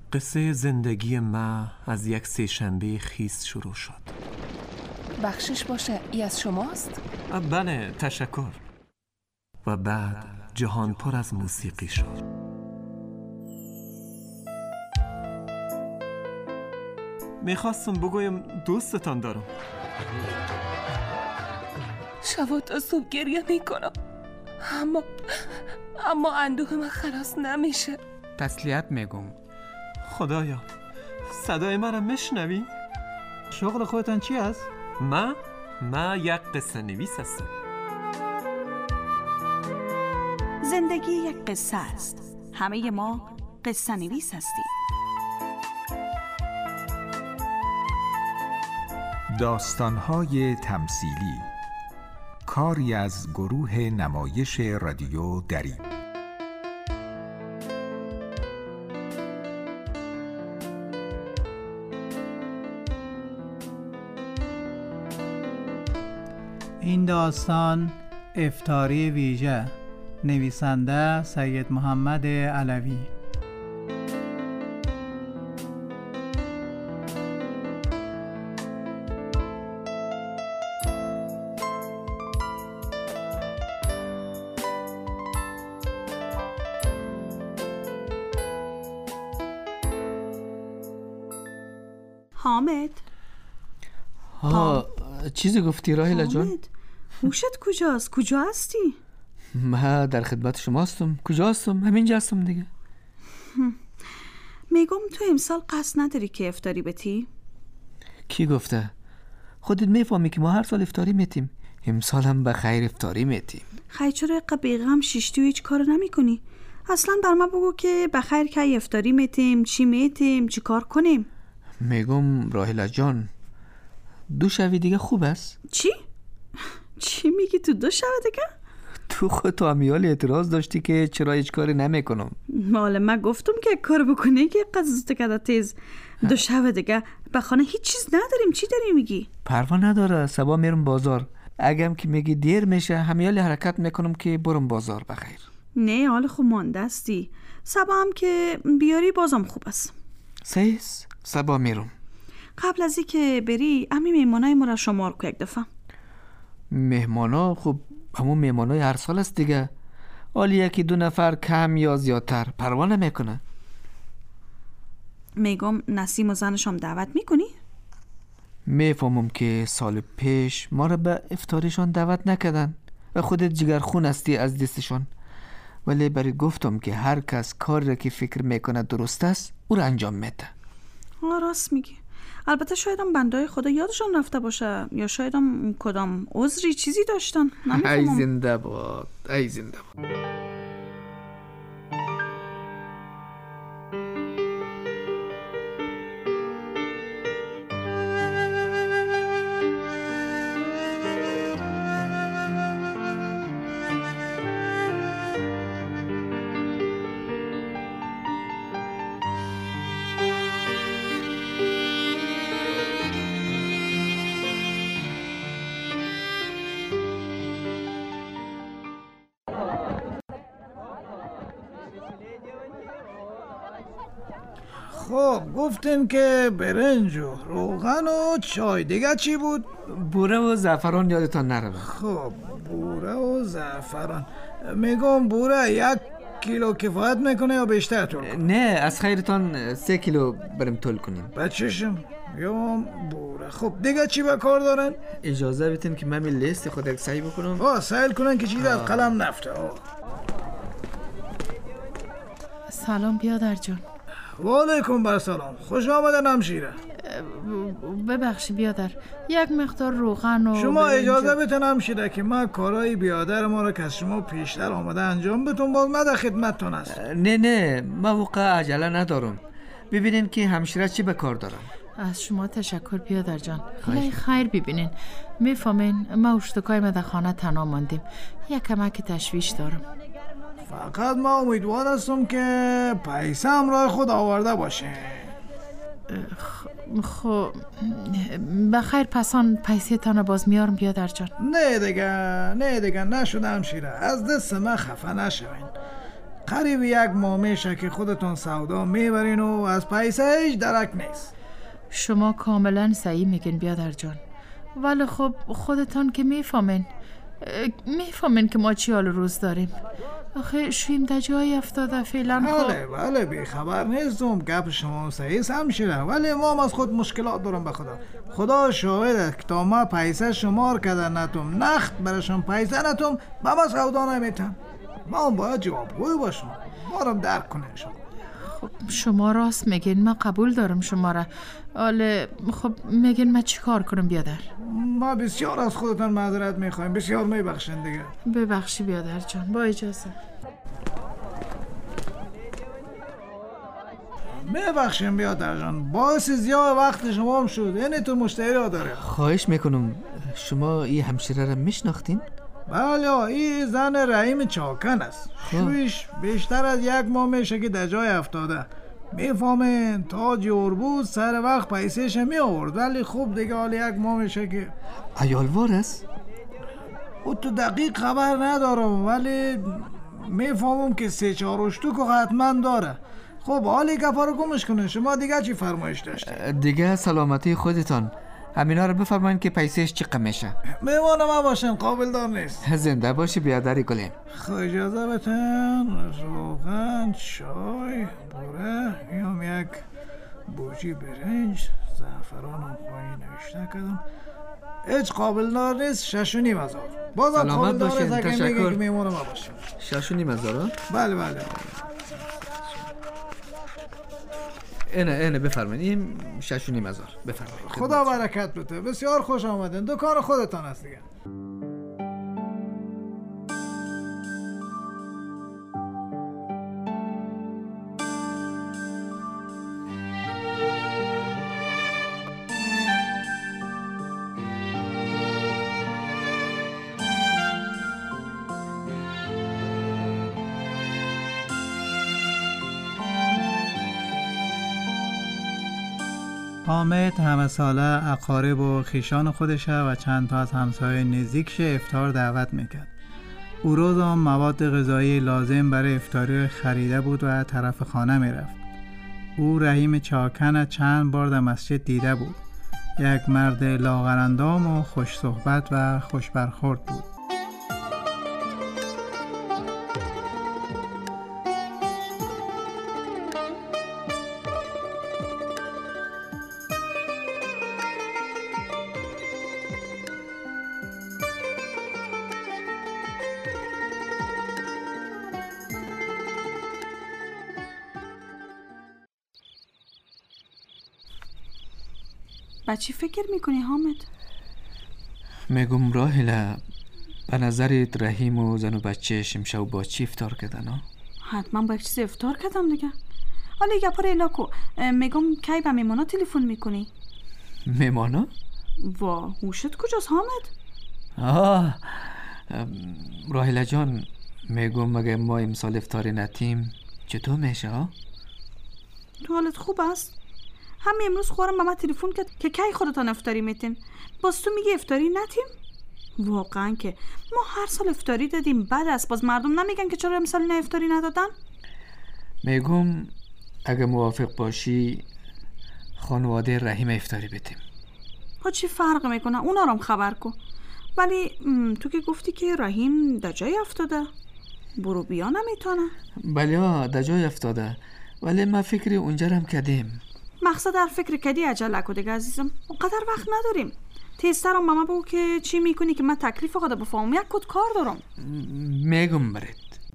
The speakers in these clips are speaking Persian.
قصه زندگی ما از یک سه‌شنبه خیس شروع شد. بخشش باشه، ای از شماست؟ بله، تشکر. و بعد جهان پر از موسیقی شد. میخواستم بگویم دوستتان دارم. شب تا صبح گریه میکنم، اما اندوه من خلاص نمیشه. تسلیت میگم. خدایا، صدای مرا میشنوی؟ شغل خودتان چی است؟ ما یک قصه نویس هستم. زندگی یک قصه است. همه ما قصه نویس هستیم. داستان‌های تمثیلی، کاری از گروه نمایش رادیو دری. این داستان افطاری ویژه، نویسنده سید محمد علوی. حامد، چیزی گفتی راهیلا جان؟ حامد، هوشت کجاست؟ کجا هستی؟ من در خدمت شما هستم. کجا هستم؟ همینجا هستم دیگه. میگم تو امسال قصد نداری که افطاری بتی؟ کی گفته؟ خودت میفهمی که ما هر سال افطاری میتیم. امسال هم به خیر افطاری میتیم. خیلی چرا یک بیغم شیشتی و هیچ کار نمی کنی؟ اصلا بر ما بگو که به خیر که افطاری میتیم، چی میتیم، چی کار کنیم؟ میگم راهیلا جان، 2 شب دیگه خوب است. چی میگی تو 2 شب دیگه؟ تو خود تو امیال اعتراض داشتی که چرا هیچ کاری نمیکنم. مال من گفتم که کار بکنی که قضا کده تیز. 2 شب دیگه به خانه هیچ چیز نداریم. چی داری میگی؟ پروا نداره، صبح میرم بازار. اگم که میگی دیر میشه، همیال حرکت میکنم که برم بازار. بخیر. نه، حال خوب مانده استی. صبح هم که بیاری بازم خوب است. سیس صبح میرم. قبل از اینکه بری امی میمونای ما را شمار کو یک دفعه. مهمانا؟ خب همون مهمانای هر سال است دیگه. حالی 1-2 نفر کم یا زیادتر پروا نمیکنه. میگم نسیم و زنش هم دعوت میکنی؟ میفهمم که سال پیش ما را به افطاریشان دعوت نکردن و خودت جگرخون هستی از دستشان، ولی برای گفتم که هر کس کاری را که فکر میکنه درست است او را انجام میده. راست میگی. البته شاید هم بندای خدا یادشان رفته باشه، یا شاید هم کدام عذری چیزی داشتن. ای زنده باد، ای زنده باد. خب گفتیم که برنج و روغن و چای، دیگه چی بود؟ بوره و زعفران یادتان نره. خب بوره و زعفران. میگم بوره 1 کیلو کفایت میکنه یا بیشتر طول کنه؟ نه، از خیرتان 3 کیلو بریم طول کنیم. بچشم یا بوره. خب دیگه چی به کار دارن؟ اجازه بدین که من لیست خود یک سعی بکنم. سعی کنن که چیز از قلم نفته. سلام بیادر جان. و علیکم برسلام. خوش آمدن همشیره. ببخشی بیادر، 1 مقدار روغن و شما اجازه بتن همشیره که ما کارهای بیادر ما را که از شما پیشتر آمده انجام بتون، باز ما در خدمتتون هست. نه ما واقعا عجله ندارم. ببینین که همشیره چی به کار دارم. از شما تشکر بیادر جان. خیر ببینین، میفهمین ما اشتکای ما در خانه تنها ماندیم. یک کمک تشویش دارم. فقط ما امیدوار هستم که پیسه همراه خود آورده باشه. خب بخیر، پسان پیسه تانو باز میارم بیادر جان. نه دیگه نشده همشیره، از دست من خفه نشوین. قریب 1 ماه میشه که خودتون سودا میبرین و از پیسه هیچ درک نیست. شما کاملا صحیح میگین بیادر جان، ولی خب خودتان که میفهمین که ما چی حال روز داریم. آخه شویم در جای افتاده فعلا. بله بی خبر نیستم، گپ شما صحیح همشیره، ولی ما هم از خود مشکلات دارم. به خدا شاهده که تا ما پیسه شمار کده نتوم، نخت برشون پیسه نتوم، با ما سودا نمیتم. ما هم باید جوابگوی باشم، ما رو درک کنه شما. خب شما راست میگین، من قبول دارم شما را، ولی خب میگین من چی کار کنم بیادر؟ ما بسیار از خودتان معذرت میخوایم، بسیار میبخشین دیگه. ببخشی بیادر جان، با اجازه. میبخشیم بیادر جان، باعث زیاد وقت شما هم شد، یعنی تو مشتری ها داره. خواهش میکنم، شما این همشیره را میشناختین؟ بله، این زن رحیم چاکن است. شویش بیشتر از 1 ماه میشه که در جای افتاده. میفهمین تا جور بود سر وقت پیسهش می آورد، ولی خوب دیگه حال 1 ماه میشه که عیالوار است؟ او تو دقیق خبر ندارم، ولی میفهمم که 3-4 اشتوک حتما داره. خب حالی گپا رو گمش کنه. شما دیگه چی فرمایش داشتید؟ دیگه سلامتی خودتان. همینا رو بفرمایید که پیسهش چقدر میشه. میمانم ما باشن، قابل دار نیست. زنده باشی بیادری گلیم. خب اجازه بتن، روغن، چای، بوره، یا 1 بوجی برنج، زعفران هم پایین نوشته کردم. هیچ قابل دار نیست. 6,500. بازم قابل دار نیست اگه میگه که میمانم ما باشن. 6,500. بله. اینه بفرمایید، این 6,500 بفرمایید. خدا برکت بده، بسیار خوش آمدین. دکان خودتان است دیگه. حامد همه ساله اقارب و خیشان خودشه و چند تا از همسایه نزدیکش افطار دعوت میکرد. او روز هم مواد غذایی لازم برای افطاری خریده بود و طرف خانه میرفت. او رحیم چاکن چند بار در مسجد دیده بود. 1 مرد لاغرندام و خوش صحبت و خوش برخورد بود. با چی فکر میکنی حامد؟ میگم راهله، به نظرت رحیم و زن و بچه‌ش امشب با چی افطار کردن؟ حتما با یک چیز افطار کردم دیگه. حالا یه گپا رو الاکو، میگم کی به میمانا تلفن میکنی؟ میمانا؟ وا هوشت کجاست حامد؟ راهله جان، میگم مگه ما امسال افطاری نتیم چطور میشه ها؟ تو حالت خوب است؟ همین امروز خورم به من تلفن کرد که کی خودتان افطاری میتین، باز تو میگی افطاری نتیم؟ واقعا که ما هر سال افطاری دادیم، بعد از باز مردم نمیگن که چرا امسال نه افطاری ندادن؟ میگم اگه موافق باشی خانواده رحیم افطاری بدیم. ها چی فرق میکنه؟ اونا رو خبر کن. ولی تو که گفتی که رحیم در جای افتاده، برو بیا نمیتونه. بله در جای افتاده، ولی ما فکری اونجا هم کردیم. مقصد در فکر کردی عجله کو دیگه عزیزم، اونقدر وقت نداریم. تیزترم ماما بگو که چی میکنی که من تکلیف خدا بفهمم، یک کد کار دارم. میگم برید.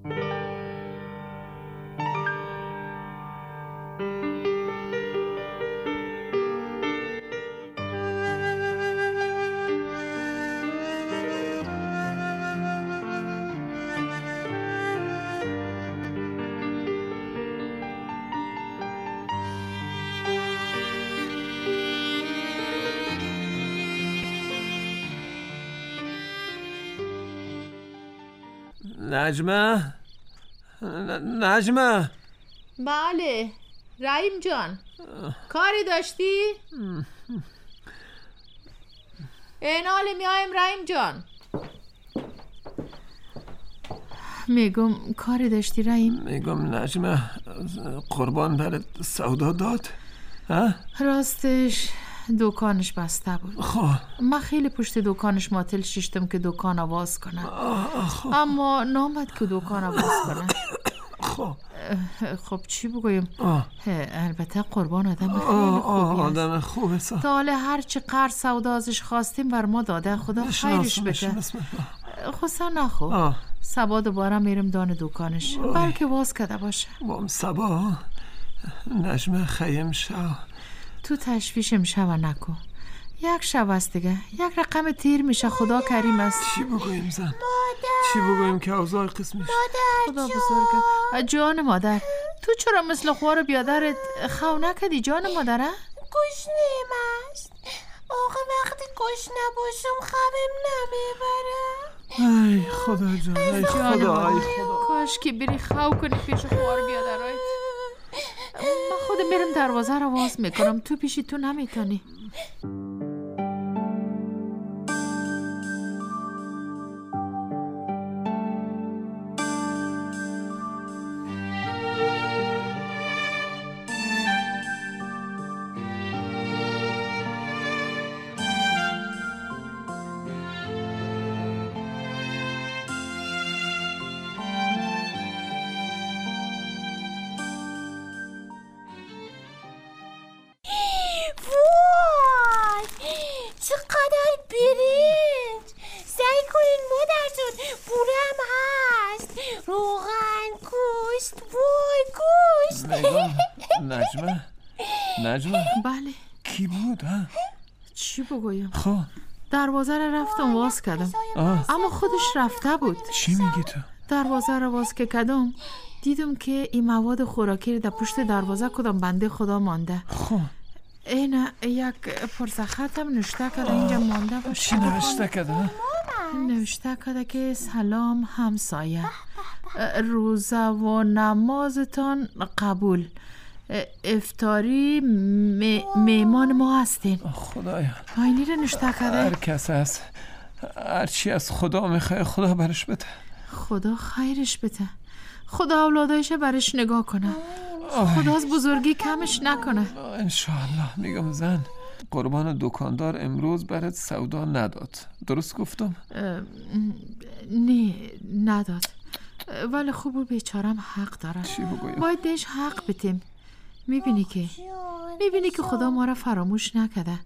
نجمه. بله رحیم جان، کاری داشتی؟ اینال میایم رحیم جان. میگم کاری داشتی رحیم؟ میگم نجمه قربان برات سودا داد؟ راستش دکانش بسته بود. خب من خیلی پشت دکانش ماتل شیشتم که دکان آواز کنه، اما نامد که دکان آواز کنه. خب چی بگویم؟ البته قربان آدم خیلی خوبی است. آدم خوبه. تا حالا هرچی قرض سودا ازش خواستیم بر ما داده. خدا خیرش بده. خصوصا نخو سبا دوباره میرم دان دکانش، بلکه واز کده باشه. بام سبا نجمه خیم شو. تو تشویشم شو نکو. یک شب است دیگه، یک رقم تیر میشه. خدا کریم است. چی بگویم زن؟ چی بگویم که اوضاع قسمیش؟ خدا بزرگه. جان مادر، تو چرا مثل خوار بیادرت خو نکدی جان مادره؟ گشنیم است. آقا وقتی گشنه باشم خوابم نمیبره. ای خدا جان، ای خدا، ای خدا. کاش که بری خو کنی پیش خوار بیادرایت. من خودم میرم دروازه رو باز میکنم، تو پیشی تو نمیتونی. نجمه بله کی بود؟ چی بگویم؟ خب دروازه رو رفتم واز کردم، اما خودش رفته بود. چی میگی تو؟ دروازه رو واز که کردم دیدم که این مواد خوراکی در پشت دروازه کدام بنده خدا مانده. خب این یک پرسخط هم نوشته کرده اینجا مانده باشه. چی نوشته کرده؟ نوشته کرده که سلام همسایه، روزه و نمازتان قبول، افطاری میمان ما هستین. خدایا آینی رو نوشته کرده. هر کس هست هر چی از خدا میخواه خدا برش بده. خدا خیرش بده. خدا اولادایش برش نگاه کنه. خدا از بزرگی کمش نکنه انشاءالله. میگم زن قربان دکاندار امروز برات سودا نداد، درست گفتم؟ نه نداد، ولی خوب بیچارم حق داره. چی بگویم؟ باید بهش حق بتیم. میبینی که خدا ما را فراموش نکده.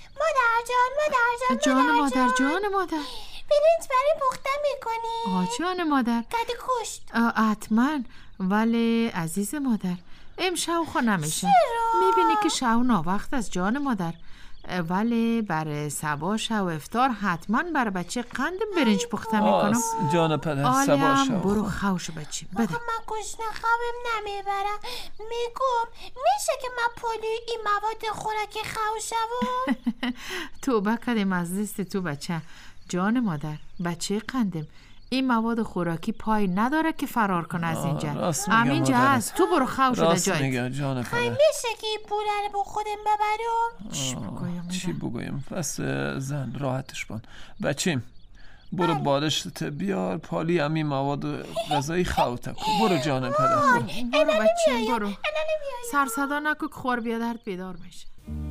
جان مادر برنج برای پخته میکنی؟ جان مادر کدی کشت؟ حتما، ولی عزیز مادر امشب خو نمیشه. میبینی که شو ناوقت از جان مادر، ولی برای سبا شو افطار حتما برای بچه قندم برنج پخته میکنم. جان پدر سبا شو. برو خوشو بچه بده. من گشنه خوابم نمیبرم. میگم میشه که من پولی این مواد خوراکی خو شوم؟ توبه کردیم از دست تو بچه. جان مادر بچه قندم، این مواد خوراکی پای نداره که فرار کنه از اینجا. همینجا هست، تو برو خو شده جایت. راست میگه جان پدر. میشه که این پوله رو با خودم ببرم؟ چی بگویم؟ پس زن راحتش بان. بچیم برو بالشت بیار، پالی همین مواد غذایی خوته کن. برو جان پدر. برو بچه برو. سر صدا نکو که خور بیادرد بیدار میشه.